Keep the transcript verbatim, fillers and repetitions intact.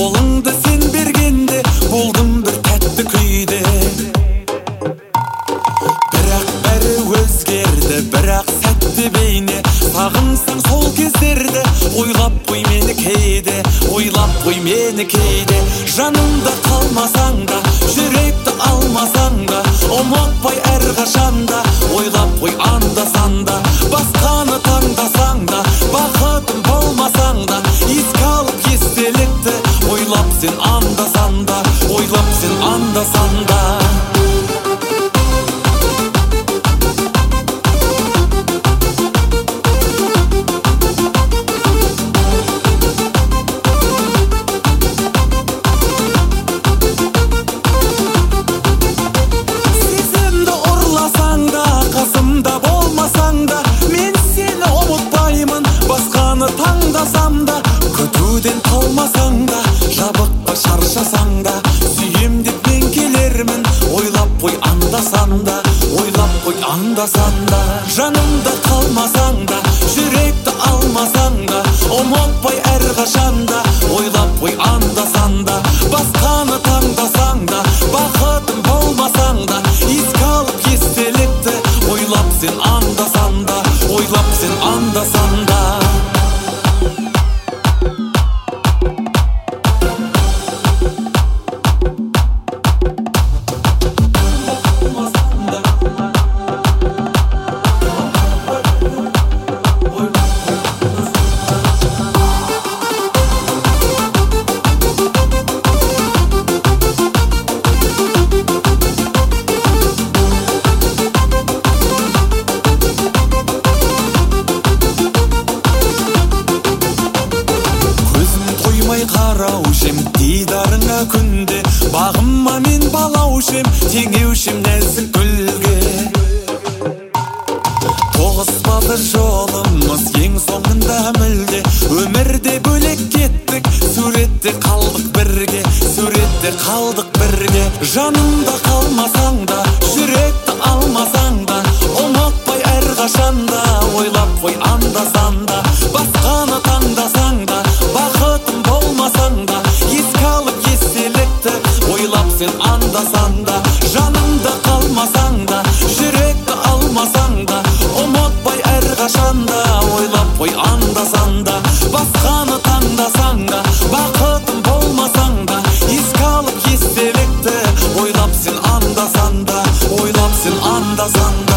қолыңды сен бергенде болдым бір тәтті күйде. Бірақ бәрі өзгерді, бірақ сәтті бейне. Сағынсаң сол кездерді, ойлап қой мені кейде, ойлап қой мені кейде. Жанымда қалмасаң да, жүректі алмасаң да, ұмытпай әрқашанда, ойлап қой анда-санда. Басқаны таңдасаң да, бақытым болмасаң да, еске алып естелікті, ойлап сен анда-санда, ойлап сен анда-санда. Таңдасам да, күтуден қалмасаң да, жабыққа шаршасаң да, сүйем деп мен келермін, ойлап қой анда-санда, ойлап қой анда-санда. Жанымда қалмасаң да, жүректі алмасаң да, ұмытпай әрқашанда, ойлап қой анда-санда. Басқаны таңдасаң да, бақытым болмасаң да, еске алып естелікті, ойлап сен анда-санда, ойлап сен анда-санда. Қараушым дидарыңа күнде, бағыма мен балаушым, теңеушім нәзік гүлге. Тоғыспады жолымыз ең соңында мүлде, өмірде бөлек кеттік, суретте қалдық бірге, суретте қалдық бірге. Жанымда қалмасаң да, жүректі алмасаң да, ұмытпай әрқашанда, ойлап қой анда-санда. Басқаны таңдасаң да, бақытым болмасаң да, еске алып естелікті, ойлап сен анда-санда. Жанымда қалмасаң да, жүректі алмасаң да, ұмытпай әрқашанда, ойлап қой анда-санда. Басқаны таңдасаң да, бақытым болмасаң да, еске алып естелікті, ойлап сен анда-санда, ойлап сен анда-санда.